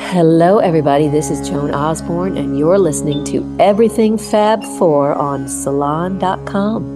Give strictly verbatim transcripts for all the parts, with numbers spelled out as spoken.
Hello, everybody. This is Joan Osborne, and you're listening to Everything Fab four on Salon dot com.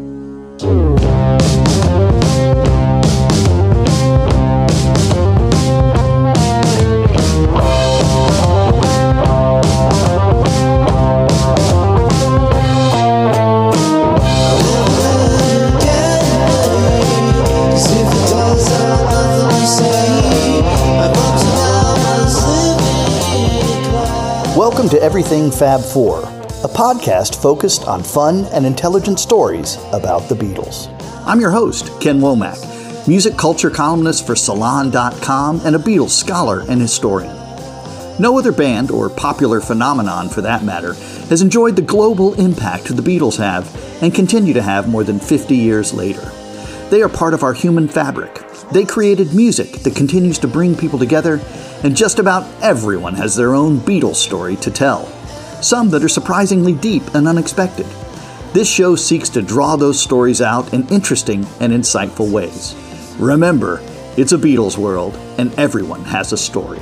Welcome to Everything Fab four, a podcast focused on fun and intelligent stories about the Beatles. I'm your host, Ken Womack, music culture columnist for Salon dot com and a Beatles scholar and historian. No other band, or popular phenomenon for that matter, has enjoyed the global impact the Beatles have and continue to have more than fifty years later. They are part of our human fabric. They created music that continues to bring people together, and just about everyone has their own Beatles story to tell, some that are surprisingly deep and unexpected. This show seeks to draw those stories out in interesting and insightful ways. Remember, it's a Beatles world, and everyone has a story.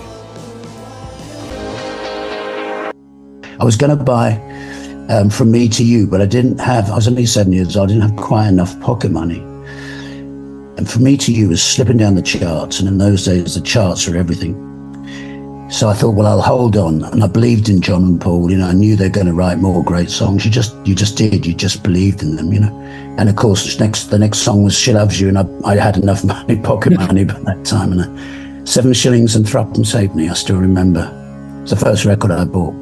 I was going to buy um, From Me to You, but I didn't have, I was only seven years old, I didn't have quite enough pocket money. And From Me to You was slipping down the charts, and in those days the charts were everything. So I thought, well, I'll hold on. And I believed in John and Paul. You know, I knew they're going to write more great songs. You just, you just did. You just believed in them, you know. And of course, next, the next song was She Loves You, and I, I had enough money, pocket money by that time. And uh, seven shillings and threepence halfpenny, I still remember. It's the first record I bought.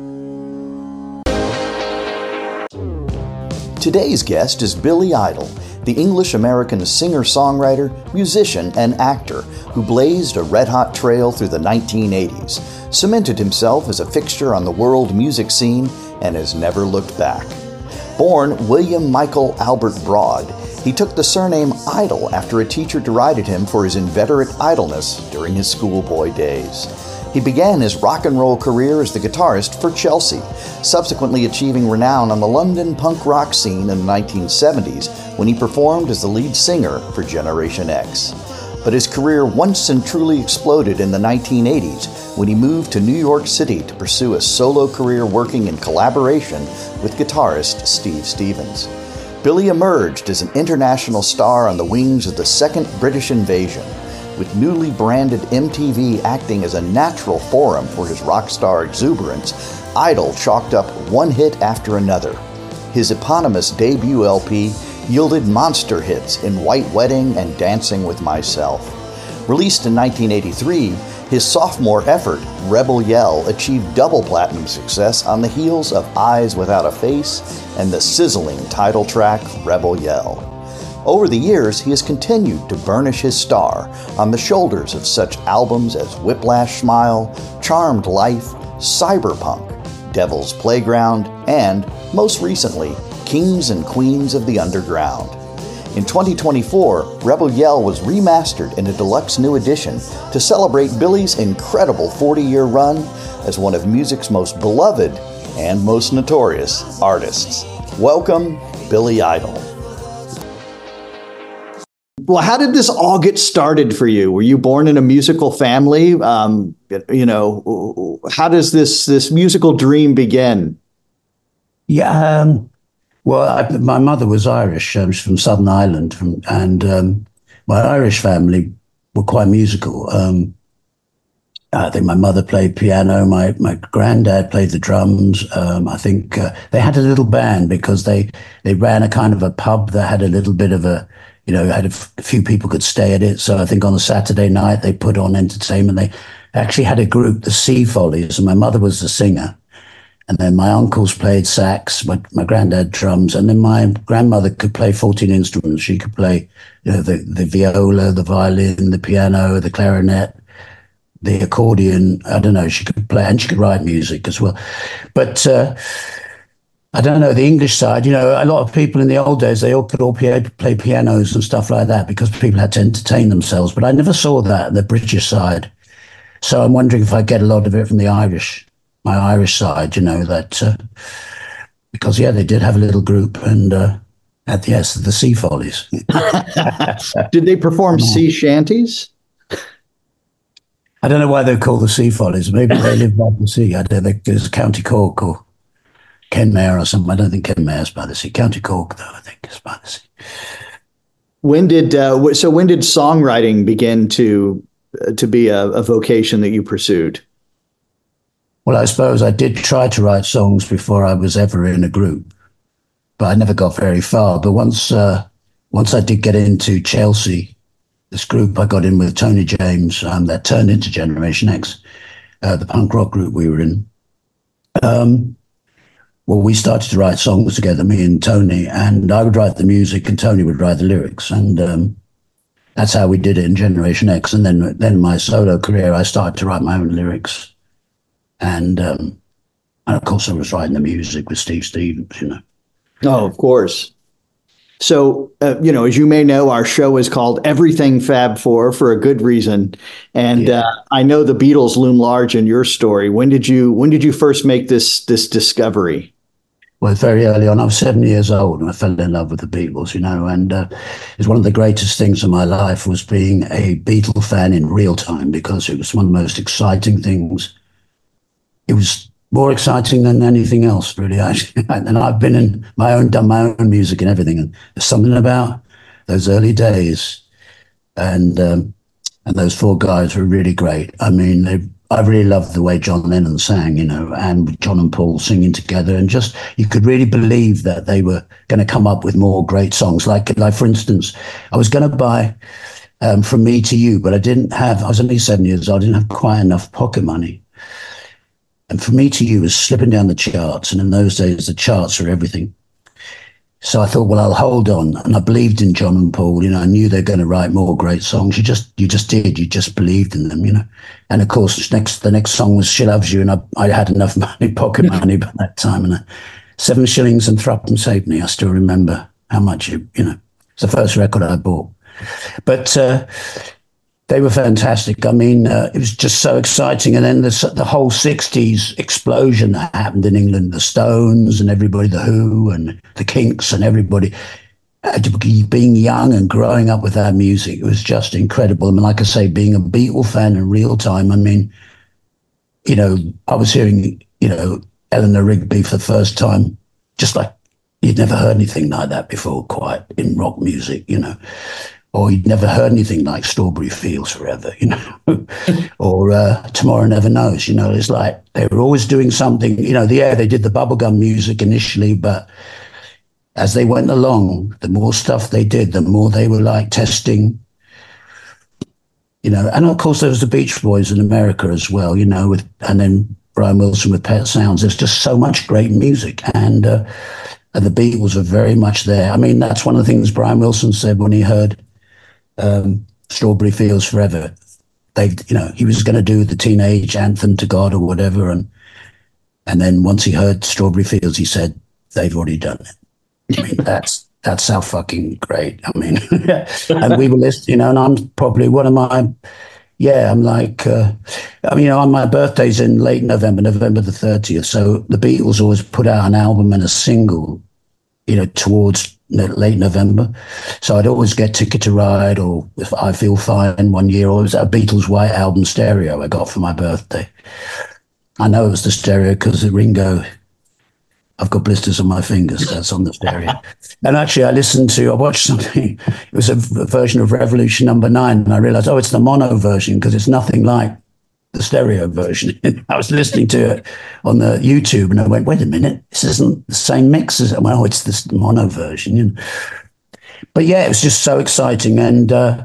Today's guest is Billy Idol, the English-American singer-songwriter, musician, and actor who blazed a red-hot trail through the nineteen eighties, cemented himself as a fixture on the world music scene, and has never looked back. Born William Michael Albert Broad, he took the surname Idol after a teacher derided him for his inveterate idleness during his schoolboy days. He began his rock and roll career as the guitarist for Chelsea, subsequently achieving renown on the London punk rock scene in the nineteen seventies when he performed as the lead singer for Generation X. But his career once and truly exploded in the nineteen eighties when he moved to New York City to pursue a solo career working in collaboration with guitarist Steve Stevens. Billy emerged as an international star on the wings of the second British invasion, with newly branded M T V acting as a natural forum for his rock star exuberance. Idol chalked up one hit after another. His eponymous debut L P yielded monster hits in White Wedding and Dancing with Myself. Released in nineteen eighty-three, his sophomore effort, Rebel Yell, achieved double platinum success on the heels of Eyes Without a Face and the sizzling title track, Rebel Yell. Over the years, he has continued to burnish his star on the shoulders of such albums as Whiplash Smile, Charmed Life, Cyberpunk, Devil's Playground, and, most recently, Kings and Queens of the Underground. In twenty twenty-four, Rebel Yell was remastered in a deluxe new edition to celebrate Billy's incredible forty-year run as one of music's most beloved and most notorious artists. Welcome, Billy Idol. Well, how did this all get started for you? Were you born in a musical family? Um, you know, how does this this musical dream begin? Yeah, um, well, I, my mother was Irish. Um, she's from Southern Ireland, from, and um, my Irish family were quite musical. Um, I think my mother played piano. My my granddad played the drums. Um, I think uh, they had a little band because they they ran a kind of a pub that had a little bit of a, you know, had a, f- a few people could stay at it. So I think on a Saturday night they put on entertainment. They actually had a group, the Sea Follies, and my mother was the singer. And then my uncles played sax, my, my granddad drums, and then my grandmother could play fourteen instruments. She could play, you know, the, the viola, the violin, the piano, the clarinet, the accordion. I don't know, she could play, and she could write music as well. But uh, I don't know, the English side, you know, a lot of people in the old days, they all could all play, play pianos and stuff like that because people had to entertain themselves. But I never saw that, the British side. So I'm wondering if I get a lot of it from the Irish, my Irish side, you know, that, uh, because, yeah, they did have a little group and uh, at the, yes, the Sea Follies. Did they perform sea shanties? I don't know why they're called the Sea Follies. Maybe they live by the sea. I don't think there's County Cork or Kenmare or something. I don't think Kenmare's by the sea. County Cork, though, I think is by the sea. When did uh, so when did songwriting begin to uh, to be a, a vocation that you pursued? Well, I suppose I did try to write songs before I was ever in a group, but I never got very far. But once uh, once I did get into Chelsea, this group I got in with Tony James, um, that turned into Generation X, uh, the punk rock group we were in. Um, well, we started to write songs together, me and Tony, and I would write the music and Tony would write the lyrics. And um, that's how we did it in Generation X. And then, then my solo career, I started to write my own lyrics. And, um, and of course, I was writing the music with Steve Stevens, you know. Oh, of course. So, uh, you know, as you may know, our show is called Everything Fab Four for a good reason. And yeah. uh, I know the Beatles loom large in your story. When did you when did you first make this this discovery? Well, very early on. I was seven years old and I fell in love with the Beatles, you know, and uh, it's one of the greatest things in my life was being a Beatle fan in real time, because it was one of the most exciting things. It was more exciting than anything else, really. Actually. And I've been in my own, done my own music and everything. And there's something about those early days. And um, and those four guys were really great. I mean, they, I really loved the way John Lennon sang, you know, and John and Paul singing together. And just, you could really believe that they were going to come up with more great songs. Like, like for instance, I was going to buy um, From Me to You, but I didn't have, I was only seven years old, I didn't have quite enough pocket money. And From Me to You was slipping down the charts. And in those days, the charts were everything. So I thought, well, I'll hold on. And I believed in John and Paul. You know, I knew they're going to write more great songs. You just, you just did. You just believed in them, you know. And of course, next, the next song was She Loves You. And I, I had enough money, pocket money by that time. And uh, seven shillings and threepence halfpenny. I still remember how much, it, you know, it's the first record I bought. But, uh, they were fantastic. I mean, uh, it was just so exciting. And then the, the whole sixties explosion that happened in England, the Stones and everybody, the Who and the Kinks and everybody, uh, being young and growing up with that music, it was just incredible. I mean, like I say, being a Beatle fan in real time, I mean, you know, I was hearing, you know, Eleanor Rigby for the first time, just like you'd never heard anything like that before, quite, in rock music, you know. Or you'd never heard anything like Strawberry Fields Forever, you know, or uh, Tomorrow Never Knows, you know. It's like they were always doing something, you know, yeah, they did the bubblegum music initially, but as they went along, the more stuff they did, the more they were like testing, you know. And of course, there was the Beach Boys in America as well, you know, with, and then Brian Wilson with Pet Sounds. There's just so much great music. And, uh, and the Beatles are very much there. I mean, that's one of the things Brian Wilson said when he heard Um, Strawberry Fields Forever. They, you know, he was going to do the teenage anthem to God or whatever, and and then once he heard Strawberry Fields, he said, "They've already done it." I mean, that's that's how fucking great. I mean, and we were listening, you know, and I'm probably one of my, yeah, I'm like, uh, I mean, you know, on my birthday's in late November, November the thirtieth. So the Beatles always put out an album and a single, you know, towards late November. So I'd always get Ticket to Ride or If I Feel Fine one year, or it was a Beatles White Album stereo I got for my birthday. I know it was the stereo because the Ringo, I've got blisters on my fingers, that's on the stereo. And actually I listened to, I watched something, it was a version of Revolution Number Nine, and I realized, oh, it's the mono version because it's nothing like the stereo version. I was listening to it on the YouTube and I went, wait a minute, this isn't the same mix as, well, it's this mono version. You know? But yeah, it was just so exciting. And uh,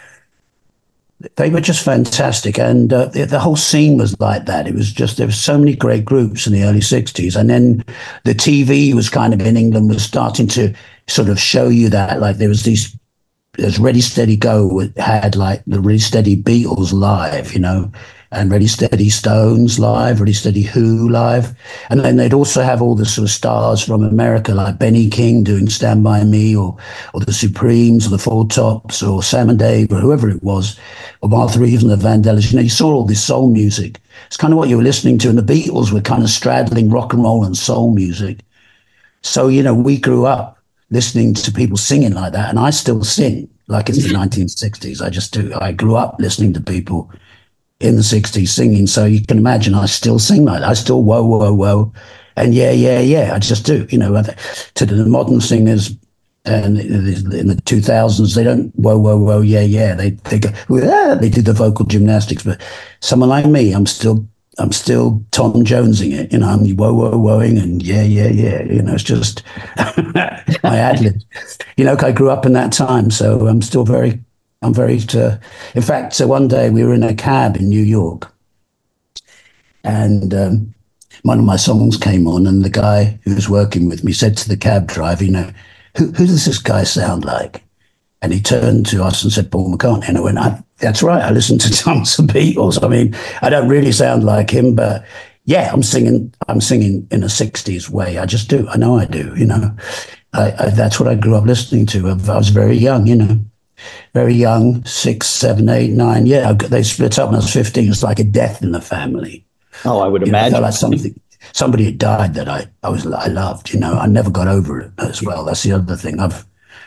they were just fantastic. And uh, the, the whole scene was like that. It was just, there were so many great groups in the early sixties. And then the T V was kind of in England was starting to sort of show you that, like there was these, there's Ready Steady Go had like the Ready Steady Beatles live, you know, and Ready Steady Stones live, Ready Steady Who live. And then they'd also have all the sort of stars from America, like Benny King doing Stand By Me, or or the Supremes, or the Four Tops, or Sam and Dave, or whoever it was, or Martha Reeves and the Vandellas. You know, you saw all this soul music. It's kind of what you were listening to. And the Beatles were kind of straddling rock and roll and soul music. So, you know, we grew up listening to people singing like that. And I still sing like it's the nineteen sixties. I just do. I grew up listening to people in the sixties singing. So you can imagine I still sing like that. I still whoa, whoa, whoa. And yeah, yeah, yeah, I just do. You know, to the modern singers and in the two thousands, they don't whoa, whoa, whoa, yeah, yeah. They they go, ah, they do the vocal gymnastics. But someone like me, I'm still I'm still Tom Jonesing it. You know, I'm whoa, whoa, whoaing and yeah, yeah, yeah. You know, it's just my ad lib. You know, I grew up in that time, so I'm still very, I'm very. Uh, in fact, so one day we were in a cab in New York, and um, one of my songs came on, and the guy who was working with me said to the cab driver, you know, who, who does this guy sound like? And he turned to us and said, Paul McCartney. And I went, I, that's right. I listened to tons of Beatles. I mean, I don't really sound like him, but yeah, I'm singing, I'm singing in a sixties way. I just do. I know I do, you know. I, I, that's what I grew up listening to. I, I was very young, you know, very young, six, seven, eight, nine. Yeah, they split up when I was fifteen. It's like a death in the family. Oh, I would you imagine. Know, I felt like something, somebody had died that I, I was, I loved, you know. I never got over it as well. That's the other thing. I've,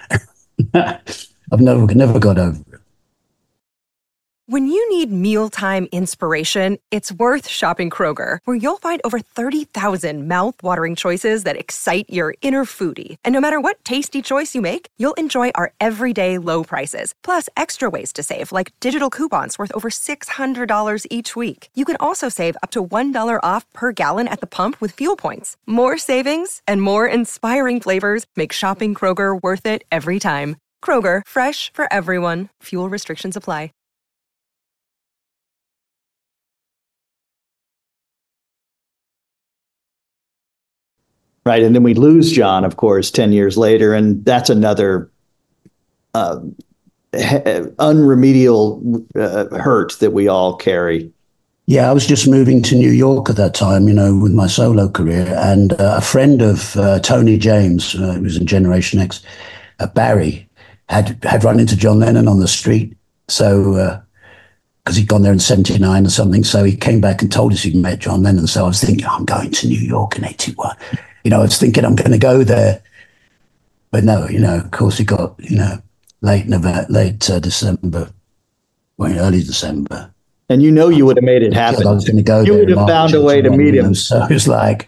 I've never, never got over it. When you need mealtime inspiration, it's worth shopping Kroger, where you'll find over thirty thousand mouth-watering choices that excite your inner foodie. And no matter what tasty choice you make, you'll enjoy our everyday low prices, plus extra ways to save, like digital coupons worth over six hundred dollars each week. You can also save up to one dollar off per gallon at the pump with fuel points. More savings and more inspiring flavors make shopping Kroger worth it every time. Kroger, fresh for everyone. Fuel restrictions apply. Right. And then we lose John, of course, ten years later. And that's another uh, unremedial uh, hurt that we all carry. Yeah, I was just moving to New York at that time, you know, with my solo career. And uh, a friend of uh, Tony James, uh, who was in Generation X, uh, Barry, had, had run into John Lennon on the street. So, because uh, he'd gone there in seventy-nine or something. So he came back and told us he'd met John Lennon. So I was thinking, oh, I'm going to New York in eighty-one. You know, I was thinking I'm going to go there, but no, you know, of course, it got, you know, late November, late uh, December, well, early December. And you know, you would have made it happen. I was going to go. You there would have found a way to meet him. So it's like,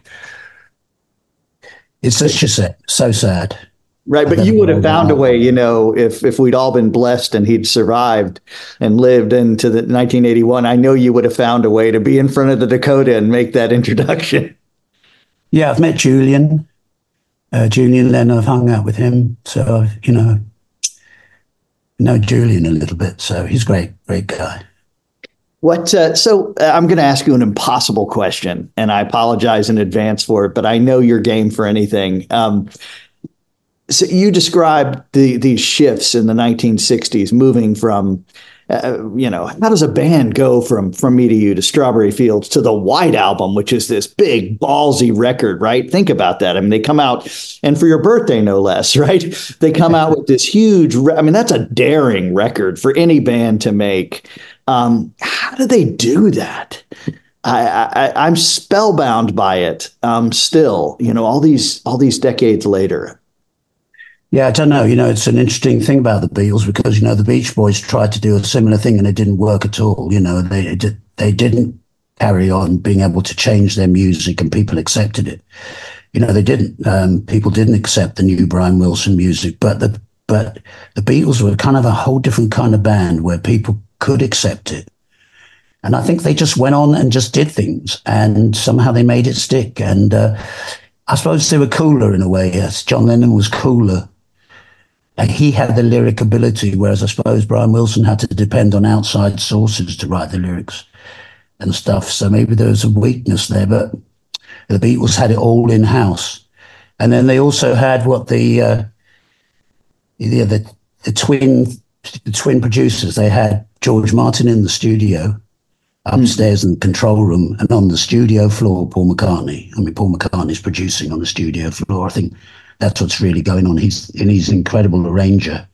it's such a sad, so sad. Right, but you would have found a way, you know, if if we'd all been blessed and he'd survived and lived into the nineteen eighty-one. I know you would have found a way to be in front of the Dakota and make that introduction. Yeah, I've met Julian, uh, Julian Lennon. I've hung out with him. So, you know, know Julian a little bit. So he's great, great guy. What? Uh, so uh, I'm going to ask you an impossible question, and I apologize in advance for it, but I know you're game for anything. Um, so you described the these shifts in the nineteen sixties, moving from Uh, you know, how does a band go from From Me to You to Strawberry Fields to the White Album, which is this big ballsy record, right? Think about that. I mean, they come out, and for your birthday, no less, right? They come out with this huge, re- I mean, that's a daring record for any band to make. Um, how do they do that? I, I, I'm spellbound by it um, still, you know, all these all these decades later. Yeah, I don't know. You know, it's an interesting thing about the Beatles because, you know, the Beach Boys tried to do a similar thing and it didn't work at all. You know, they they didn't carry on being able to change their music and people accepted it. You know, they didn't. Um, people didn't accept the new Brian Wilson music, but the but the Beatles were kind of a whole different kind of band where people could accept it. And I think they just went on and just did things and somehow they made it stick. And uh, I suppose they were cooler in a way. Yes, John Lennon was cooler. And he had the lyric ability, whereas I suppose Brian Wilson had to depend on outside sources to write the lyrics and stuff. So maybe there was a weakness there, but the Beatles had it all in-house. And then they also had what the uh, the, the the twin the twin producers. They had George Martin in the studio, upstairs mm. in the control room, and on the studio floor, Paul McCartney. I mean, Paul McCartney's producing on the studio floor. I think that's what's really going on. He's and he's an incredible arranger.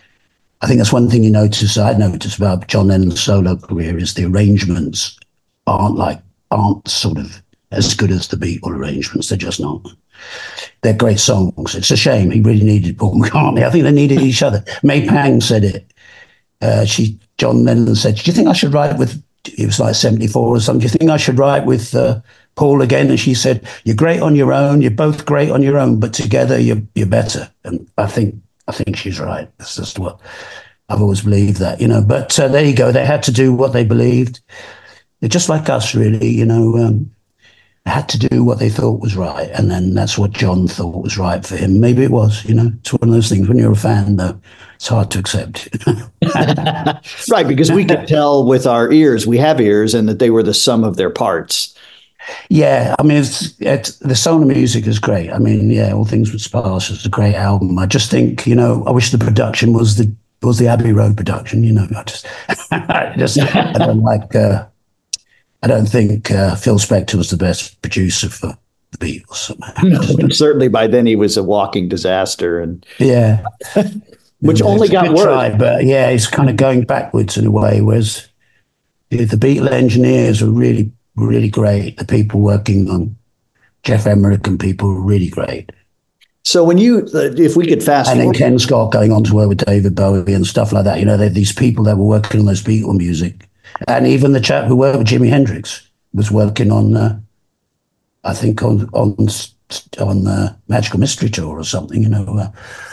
I think that's one thing you notice. I noticed about John Lennon's solo career is the arrangements aren't like aren't sort of as good as the Beatle arrangements. They're just not. They're great songs. It's a shame. He really needed Paul McCartney. I think they needed each other. May Pang said it. Uh, she John Lennon said, "Do you think I should write with it was like seventy-four or something. Do you think I should write with uh, Paul again? And she said, you're great on your own. You're both great on your own, but together you're, you're better. And I think, I think she's right. That's just what I've always believed that, you know, but uh, there you go. They had to do what they believed. They're just like us, really, you know, um, had to do what they thought was right. And then that's what John thought was right for him. Maybe it was, you know, it's one of those things when you're a fan, though, it's hard to accept. Right, because we could tell with our ears, we have ears, and that they were the sum of their parts. Yeah, I mean, it's, it's, the soul of music is great. I mean, yeah, All Things But Sparse is a great album. I just think, you know, I wish the production was the was the Abbey Road production, you know. I just, I just, I don't like, uh, I don't think uh, Phil Spector was the best producer for the Beatles. No, certainly by then he was a walking disaster, and yeah, which yeah, only got worse. Try, but yeah, he's kind of going backwards in a way. Whereas the Beatle engineers were really, really great. The people working on Jeff Emerick and people were really great. So when you, uh, if we could fast and forward. then Ken Scott going on to work with David Bowie and stuff like that. You know, they these people that were working on those Beatle music. And even the chap who worked with Jimi Hendrix was working on, uh, I think, on on on uh, Magical Mystery Tour or something, you know. Uh.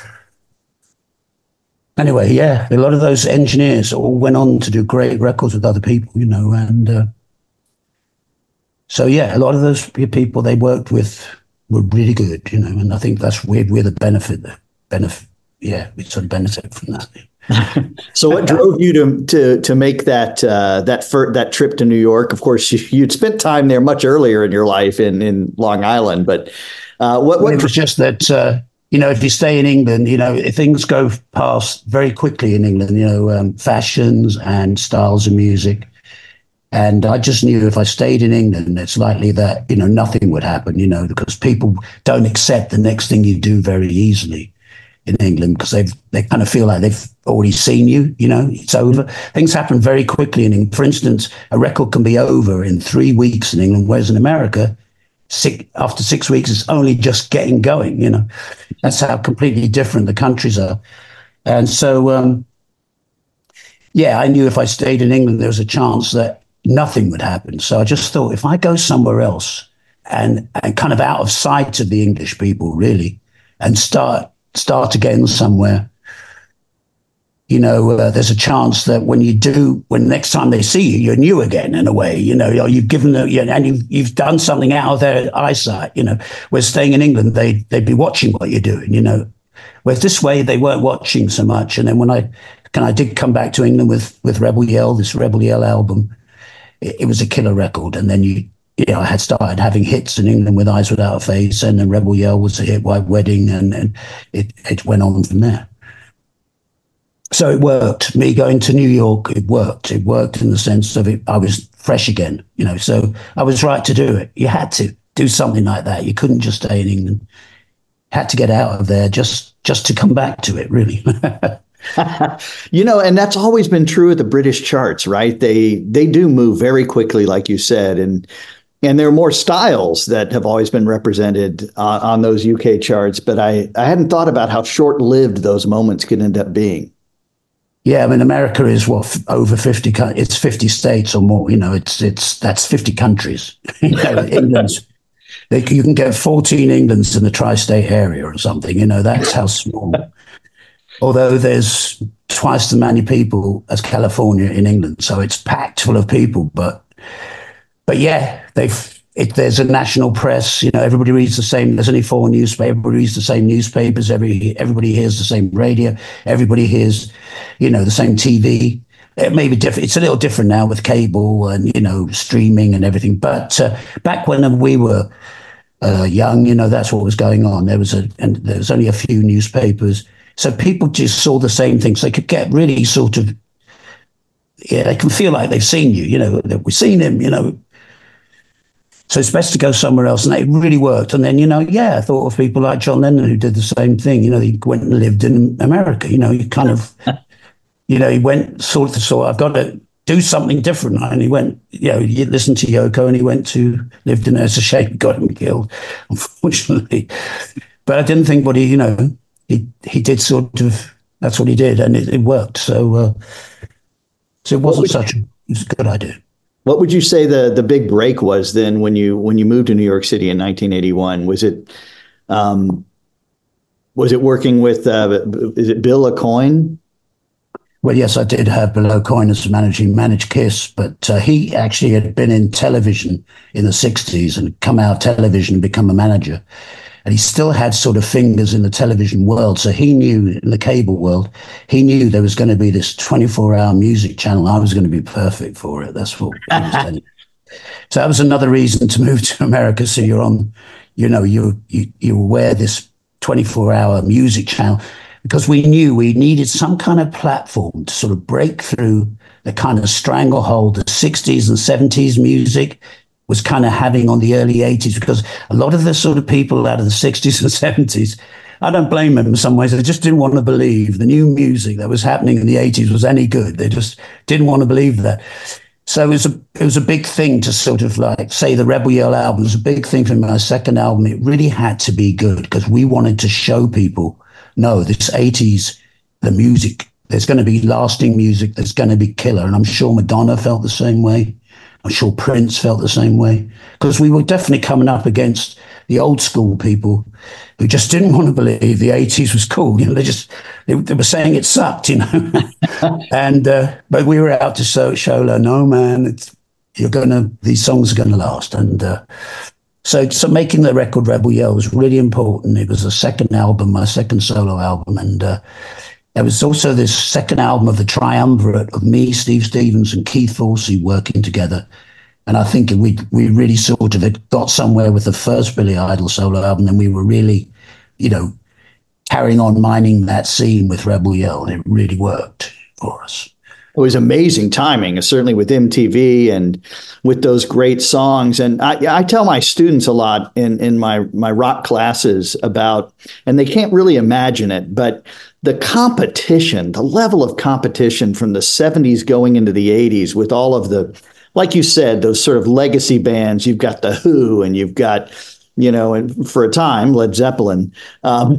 Anyway, yeah, a lot of those engineers all went on to do great records with other people, you know. And uh, so, yeah, a lot of those people they worked with were really good, you know. And I think that's we're, we're the benefit, benefit, yeah, we sort of benefit from that. So what drove you to to to make that uh, that fir- that trip to New York? Of course, you, you'd spent time there much earlier in your life in, in Long Island, but uh, what, what it was just that uh, you know, if you stay in England, you know, things go past very quickly in England. You know, um, fashions and styles of music, and I just knew if I stayed in England, it's likely that you know nothing would happen. You know, because people don't accept the next thing you do very easily in England, because they've they kind of feel like they've already seen you, you know, it's over. Things happen very quickly in England. For instance, a record can be over in three weeks in England, whereas in America, six, after six weeks, it's only just getting going, you know. That's how completely different the countries are. And so, um, yeah, I knew if I stayed in England, there was a chance that nothing would happen. So I just thought, if I go somewhere else and, and kind of out of sight of the English people, really, and start start again somewhere, you know, uh, there's a chance that when you do, when next time they see you, you're new again in a way, you know, you've given them, you know, and you've, you've done something out of their eyesight, you know. Where staying in England, they, they'd be watching what you're doing, you know. Whereas this way, they weren't watching so much. And then when I, can I did come back to England with, with Rebel Yell, this Rebel Yell album, it, it was a killer record. And then you, you know, I had started having hits in England with Eyes Without a Face, and then Rebel Yell was a hit, White Wedding, and, and it, it went on from there. So it worked. Me going to New York, it worked. It worked in the sense of it, I was fresh again, you know, so I was right to do it. You had to do something like that. You couldn't just stay in England. Had to get out of there just, just to come back to it, really. You know, and that's always been true of the British charts, right? They they do move very quickly, like you said, and and there are more styles that have always been represented uh, on those U K charts. But I, I hadn't thought about how short-lived those moments could end up being. Yeah, I mean, America is what f- over fifty. It's fifty states or more. You know, it's it's that's fifty countries. You know, England's they, you can get fourteen Englands in the tri-state area or something. You know, that's how small. Although there's twice as many people as California in England, so it's packed full of people. But but yeah, they've. It, there's a national press, you know, everybody reads the same, there's only four newspapers, everybody reads the same newspapers, every, everybody hears the same radio, everybody hears, you know, the same T V. It may be different, it's a little different now with cable and, you know, streaming and everything. But uh, back when we were uh, young, you know, that's what was going on. There was a, and there was only a few newspapers. So people just saw the same things. They could get really sort of, yeah, they can feel like they've seen you, you know, that we've seen him, you know. So it's best to go somewhere else. And it really worked. And then, you know, yeah, I thought of people like John Lennon who did the same thing. You know, he went and lived in America. You know, he kind of, you know, he went sort of, sort of, I've got to do something different. And he went, you know, he listened to Yoko and he went to, lived in, it's a shame he got him killed, unfortunately. But I didn't think what he, you know, he, he did sort of, that's what he did. And it, it worked. So, uh, so it wasn't such a, it was a good idea. What would you say the the big break was then when you when you moved to New York City in nineteen eighty-one? Was it um, was it working with uh, is it Bill Aucoin? Well, yes, I did have Bill Aucoin as managing managed Kiss, but uh, he actually had been in television in the sixties and come out of television and become a manager. And he still had sort of fingers in the television world. So he knew, in the cable world, he knew there was going to be this twenty-four hour music channel. I was going to be perfect for it. That's what he was telling me. So that was another reason to move to America. So you're on, you know, you you you wear this twenty-four hour music channel, because we knew we needed some kind of platform to sort of break through the kind of stranglehold the sixties and seventies music was kind of having on the early eighties, because a lot of the sort of people out of the sixties and seventies, I don't blame them in some ways, they just didn't want to believe the new music that was happening in the eighties was any good. They just didn't want to believe that. So it was a it was a big thing to sort of like say the Rebel Yell album was a big thing for my second album. It really had to be good because we wanted to show people, no, this eighties, the music, there's going to be lasting music, there's going to be killer. And I'm sure Madonna felt the same way. I'm sure Prince felt the same way, because we were definitely coming up against the old school people who just didn't want to believe the eighties was cool. You know, they just they, they were saying it sucked, you know. and uh, but we were out to show, show her, no man, it's, you're gonna these songs are gonna last. And uh, so so making the record Rebel Yell was really important. It was the second album, my second solo album, and. Uh, There was also this second album of the triumvirate of me, Steve Stevens, and Keith Forsey working together. And I think we we really sort of had got somewhere with the first Billy Idol solo album, and we were really, you know, carrying on mining that scene with Rebel Yell, and it really worked for us. It was amazing timing, certainly with M T V and with those great songs. And I, I tell my students a lot in, in my, my rock classes about, and they can't really imagine it, but the competition, the level of competition from the seventies going into the eighties with all of the, like you said, those sort of legacy bands. You've got The Who and you've got, you know, and for a time, Led Zeppelin. Um,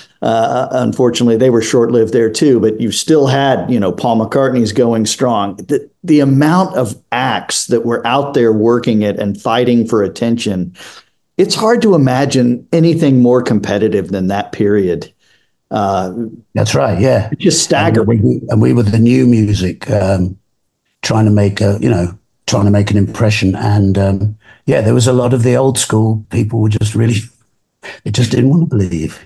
uh, unfortunately, they were short-lived there too, but you still had, you know, Paul McCartney's going strong. The, the amount of acts that were out there working it and fighting for attention, it's hard to imagine anything more competitive than that period. Uh, That's right, yeah. It's just staggering. And we, and we were the new music, um, trying to make a, you know, trying to make an impression. And um, yeah, there was a lot of the old school people were just really, they just didn't want to believe.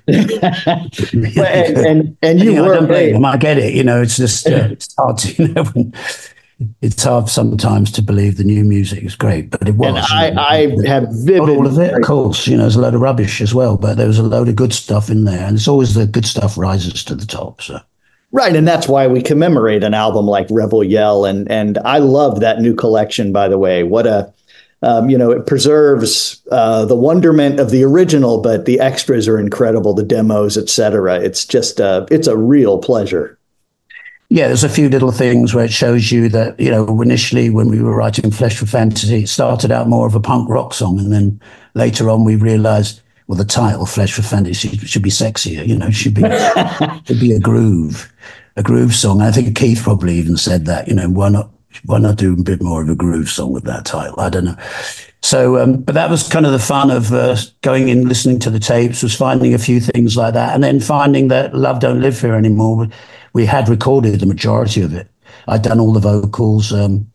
well, and, and, and you I were, don't blame them. I get it. You know, it's just, uh, it's hard to, you know, when, it's hard sometimes to believe the new music is great, but it was. And I, you know, I have vivid. Not all of it, of course. You know, there's a load of rubbish as well, but there was a load of good stuff in there, and it's always the good stuff rises to the top. So. Right, and that's why we commemorate an album like Rebel Yell, and and I love that new collection. By the way, what a um, you know, it preserves uh, the wonderment of the original, but the extras are incredible, the demos, et cetera. It's just uh, it's a real pleasure. Yeah, there's a few little things where it shows you that, you know, initially when we were writing Flesh for Fantasy, it started out more of a punk rock song. And then later on, we realized, well, the title Flesh for Fantasy should be sexier, you know, it should be, should be a groove, a groove song. I think Keith probably even said that, you know, why not, why not do a bit more of a groove song with that title? I don't know. So, um, but that was kind of the fun of uh, going in, listening to the tapes, was finding a few things like that. And then finding that Love Don't Live Here Anymore, we had recorded the majority of it. I'd done all the vocals. Um,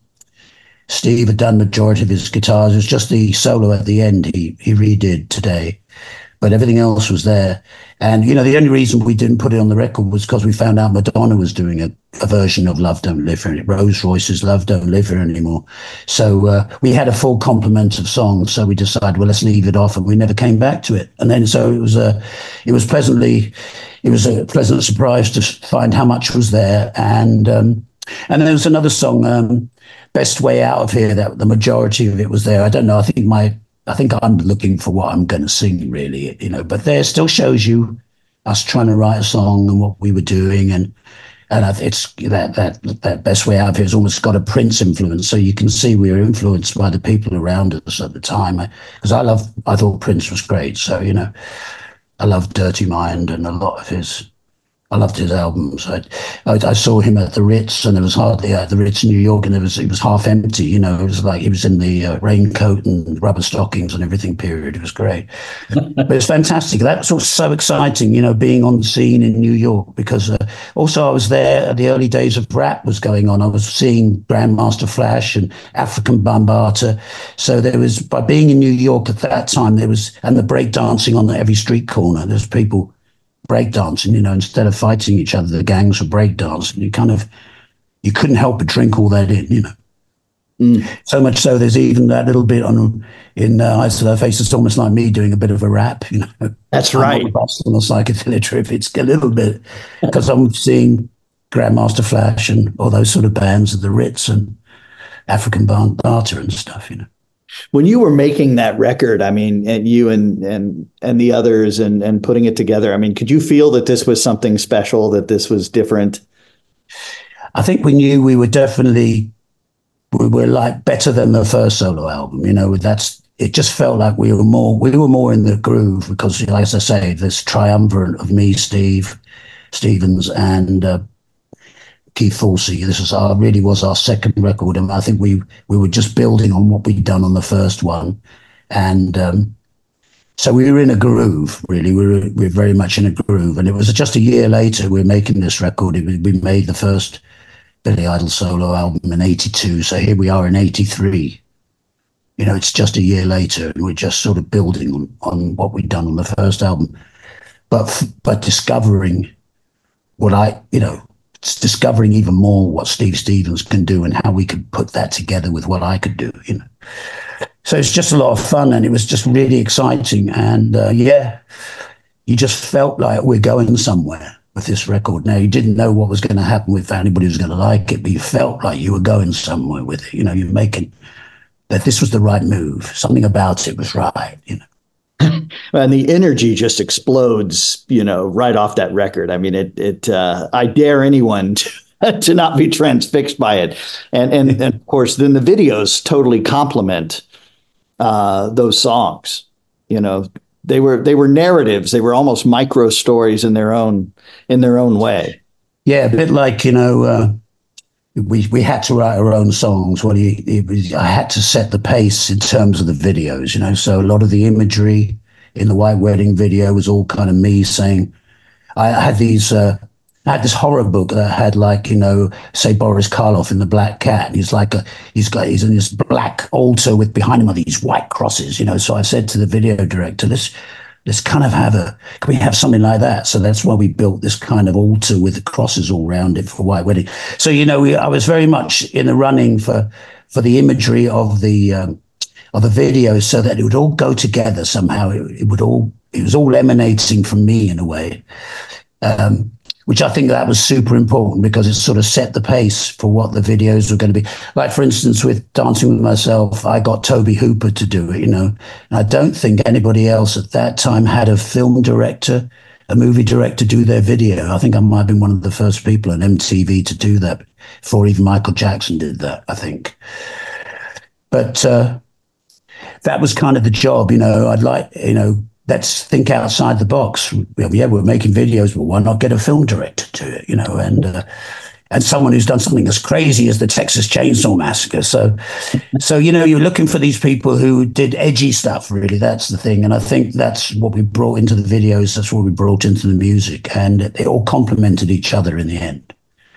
Steve had done the majority of his guitars. It was just the solo at the end he, he redid today. But everything else was there. And, you know, the only reason we didn't put it on the record was because we found out Madonna was doing a, a version of Love Don't Live Here, Rolls Royce's Love Don't Live Here Anymore. So uh, we had a full complement of songs. So we decided, well, let's leave it off. And we never came back to it. And then so it was a, it was pleasantly, it was a pleasant surprise to find how much was there. And, um, and there was another song, um, Best Way Out of Here, that the majority of it was there. I don't know. I think my, I think I'm looking for what I'm going to sing, really, you know, but there still shows you us trying to write a song and what we were doing. And, and it's that, that, that Best Way Out of Here has almost got a Prince influence. So you can see we were influenced by the people around us at the time, because I love, I thought Prince was great. So, you know, I love Dirty Mind and a lot of his, I loved his albums. I, I, I saw him at the Ritz, and it was hardly at the Ritz in New York, and it was it was half empty. You know, it was like he was in the uh, raincoat and rubber stockings and everything. Period. It was great, but it's fantastic. That was so exciting. You know, being on the scene in New York, because uh, also I was there at the early days of rap was going on. I was seeing Grandmaster Flash and African Bambaataa. So there was, by being in New York at that time, there was, and the breakdancing on every street corner. There's people breakdancing, you know, instead of fighting each other, the gangs were breakdancing. You kind of, you couldn't help but drink all that in, you know. Mm. So much so, there's even that little bit on in uh, Eyes to Their Face. It's almost like me doing a bit of a rap, you know. That's right. On the psychedelic trip, it's a little bit, because I'm seeing Grandmaster Flash and all those sort of bands at the Ritz and African Bambaataa and stuff, you know. When you were making that record, I mean, and you and and and the others and and putting it together, I mean, could you feel that this was something special, that this was different? I think we knew we were definitely, we were like better than the first solo album, you know. That's, it just felt like we were more, we were more in the groove, because, as I say, this triumvirate of me, Steve Stevens, and uh, Keith Forsey. This was our, really was our second record, and I think we we were just building on what we'd done on the first one, and um, so we were in a groove. Really, we were we were very much in a groove. And it was just a year later we were making this record. It, we made the first Billy Idol solo album in eighty-two. So here we are in eighty-three. You know, it's just a year later, and we're just sort of building on, on what we'd done on the first album, but but discovering what I, you know. discovering even more what Steve Stevens can do and how we could put that together with what I could do, you know. So it's just a lot of fun, and it was just really exciting. And uh, yeah, you just felt like we're going somewhere with this record. Now, you didn't know what was going to happen, with anybody was going to like it, but you felt like you were going somewhere with it. You know, you're making, that this was the right move. Something about it was right, you know. And the energy just explodes, you know, right off that record. I mean, it, it, uh, I dare anyone to, to not be transfixed by it. And, and, and of course, then the videos totally complement, uh, those songs. You know, they were, they were narratives. They were almost micro stories in their own, in their own way. Yeah. A bit like, you know, uh, we, we had to write our own songs. Well, it, it was, I had to set the pace in terms of the videos, you know, so a lot of the imagery in the White Wedding video was all kind of me saying, I had these, uh, I had this horror book that had, like, you know, say Boris Karloff in The Black Cat. And he's like, a, he's got, he's in this black altar with behind him are these white crosses, you know. So I said to the video director, let's, let's kind of have a, can we have something like that? So that's why we built this kind of altar with the crosses all around it for White Wedding. So, you know, we, I was very much in the running for, for the imagery of the, um, of the video, so that it would all go together somehow. It, it would all, it was all emanating from me in a way, um, which I think that was super important, because it sort of set the pace for what the videos were going to be. Like, for instance, with Dancing with Myself, I got Toby Hooper to do it, you know, and I don't think anybody else at that time had a film director, a movie director do their video. I think I might have been one of the first people on M T V to do that, before even Michael Jackson did that, I think. But, uh, that was kind of the job, you know. I'd like, you know, let's think outside the box. Yeah, we're making videos, but why not get a film director to it, you know, and uh, and someone who's done something as crazy as the Texas Chainsaw Massacre. So, so you know, you're looking for these people who did edgy stuff, really. That's the thing. And I think that's what we brought into the videos. That's what we brought into the music. And they all complemented each other in the end.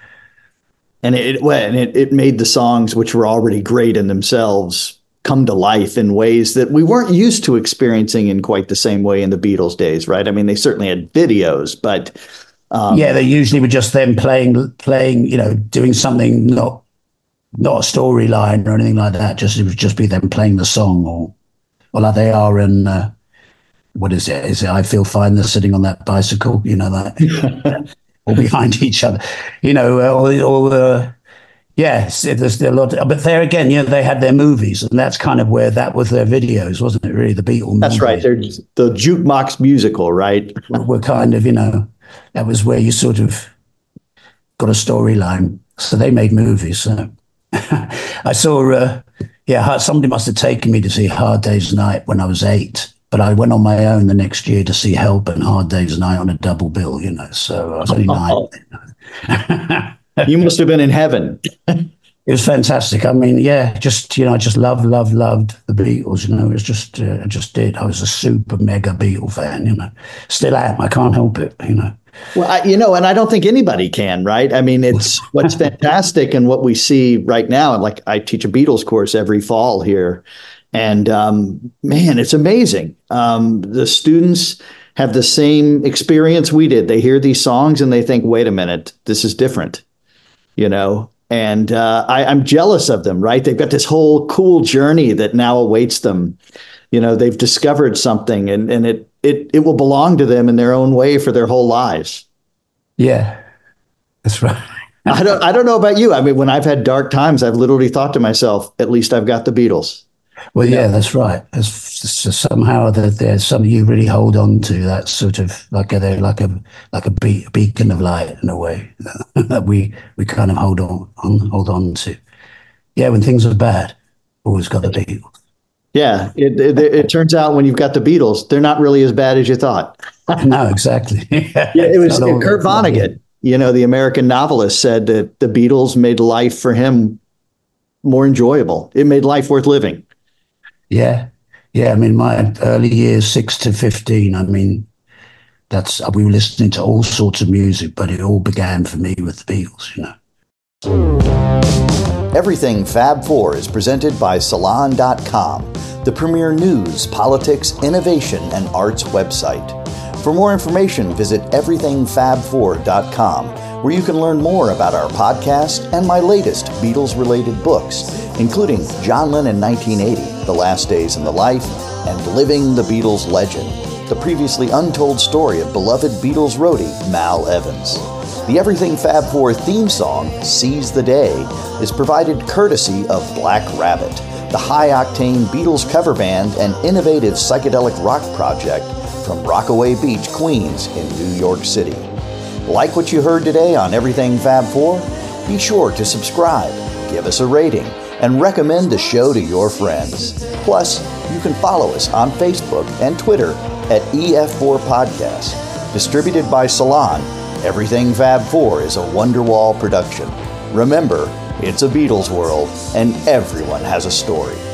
And it, well, and it, it made the songs, which were already great in themselves, come to life in ways that we weren't used to experiencing in quite the same way in the Beatles days, right? I mean, they certainly had videos, but um, yeah, they usually were just them playing, playing, you know, doing something not not a storyline or anything like that. Just it would just be them playing the song, or or like they are in uh, what is it? Is it I Feel Fine? They're sitting on that bicycle, you know, that or behind each other, you know, or or. Uh, Yes, there's a lot, but there again, you know, they had their movies, and that's kind of where that was their videos, wasn't it? Really, the Beatles. That's movies. Right. They're the jukebox musical, right? Were kind of, you know, that was where you sort of got a storyline. So they made movies. So I saw, uh, yeah, somebody must have taken me to see Hard Day's Night when I was eight, but I went on my own the next year to see Help and Hard Day's Night on a double bill, you know, so I was only nine. You must have been in heaven. It was fantastic. I mean, yeah, just, you know, I just loved, loved, loved the Beatles, you know, it was just, uh, I just did. I was a super mega Beatle fan, you know, still am. I can't help it, you know. Well, I, you know, and I don't think anybody can, right? I mean, it's what's fantastic and what we see right now. Like I teach a Beatles course every fall here. And um, man, it's amazing. Um, the students have the same experience we did. They hear these songs and they think, wait a minute, this is different, you know? And uh, I, I'm jealous of them, right? They've got this whole cool journey that now awaits them. You know, they've discovered something and, and it, it, it will belong to them in their own way for their whole lives. Yeah, that's right. I don't, I don't know about you. I mean, when I've had dark times, I've literally thought to myself, at least I've got the Beatles. Well, yeah, that's right. It's, it's somehow that there's something you really hold on to. That sort of like a, they're like a like a be- beacon of light in a way that we we kind of hold on, on hold on to. Yeah, when things are bad, always got the Beatles. Yeah, it, it it turns out when you've got the Beatles, they're not really as bad as you thought. No, exactly. Yeah, yeah, it was Kurt Vonnegut. You know, the American novelist said that the Beatles made life for him more enjoyable. It made life worth living. Yeah. Yeah. I mean, my early years, six to fifteen, I mean, that's, we were listening to all sorts of music, but it all began for me with the Beatles, you know. Everything Fab Four is presented by Salon dot com, the premier news, politics, innovation, and arts website. For more information, visit everything fab four dot com, where you can learn more about our podcast and my latest Beatles-related books, including John Lennon nineteen eighty, The Last Days in the Life, and Living the Beatles Legend, the previously untold story of beloved Beatles roadie Mal Evans. The Everything Fab Four theme song, Seize the Day, is provided courtesy of Black Rabbit, the high-octane Beatles cover band and innovative psychedelic rock project from Rockaway Beach, Queens in New York City. Like what you heard today on Everything Fab Four? Be sure to subscribe, give us a rating, and recommend the show to your friends. Plus, you can follow us on Facebook and Twitter at E F four Podcast. Distributed by Salon, Everything Fab Four is a Wonderwall production. Remember, it's a Beatles world, and everyone has a story.